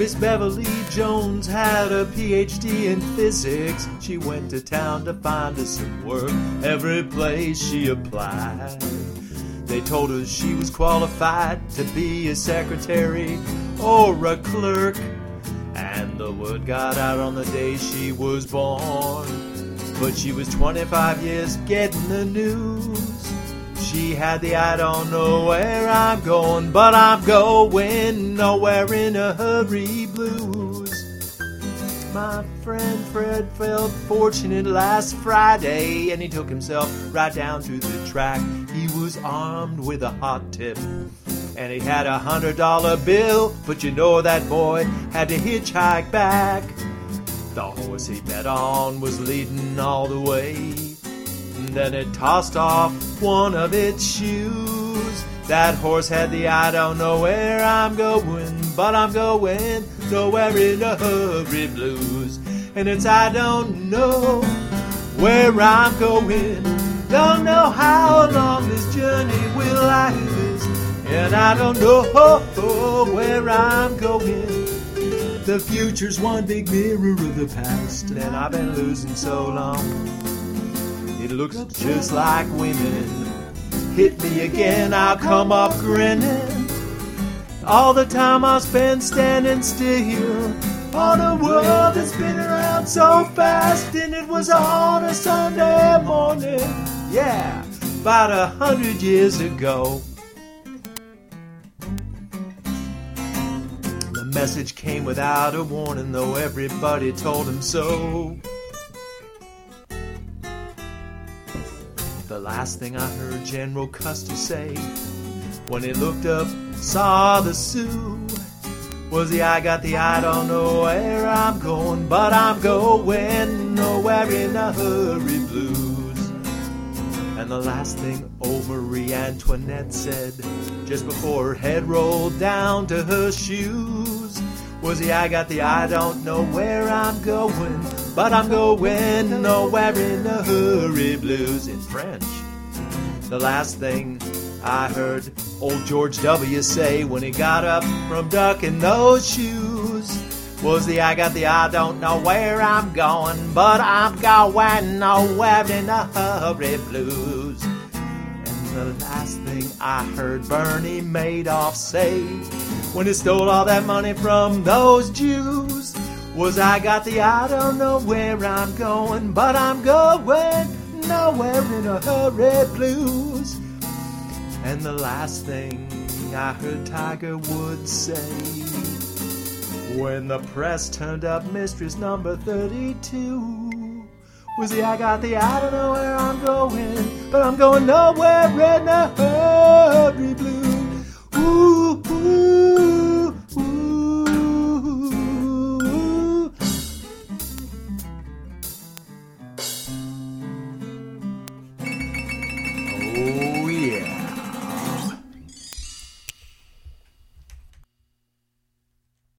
Miss Beverly Jones had a PhD in physics. She went to town to find us some work. Every place she applied, they told her she was qualified to be a secretary or a clerk. And the word got out on the day she was born. But she was 25 years getting the news. She had the I don't know where I'm going, but I'm going nowhere in a hurry blues. My friend Fred felt fortunate last Friday, and he took himself right down to the track. He was armed with a hot tip, and he had $100 bill, but you know that boy had to hitchhike back. The horse he bet on was leading all the way, and then it tossed off one of its shoes. That horse had the I don't know where I'm going, but I'm going nowhere in a hurry blues. And it's I don't know where I'm going, don't know how long this journey will last, and I don't know where I'm going. The future's one big mirror of the past, and I've been losing so long. It looks just like women. Hit me again, I'll come up grinning. All the time I spend standing still on a world that's been around so fast, and it was on a Sunday morning, yeah, about 100 years ago. The message came without a warning, though everybody told him so. The last thing I heard General Custer say when he looked up, saw the Sioux, was I got the I don't know where I'm going, but I'm going nowhere in a hurry blues. And the last thing old Marie Antoinette said just before her head rolled down to her shoes was I got the I don't know where I'm going, but I'm going nowhere in a hurry blues. In French. The last thing I heard old George W. say when he got up from ducking those shoes was I got the I don't know where I'm going, but I'm going nowhere in a hurry blues. And the last thing I heard Bernie Madoff say when he stole all that money from those Jews was I got the I don't know where I'm going, but I'm going nowhere in a hurry blues. And the last thing I heard Tiger Woods say when the press turned up Mistress number 32 was I got the I don't know where I'm going, but I'm going nowhere in a hurry blues. Ooh.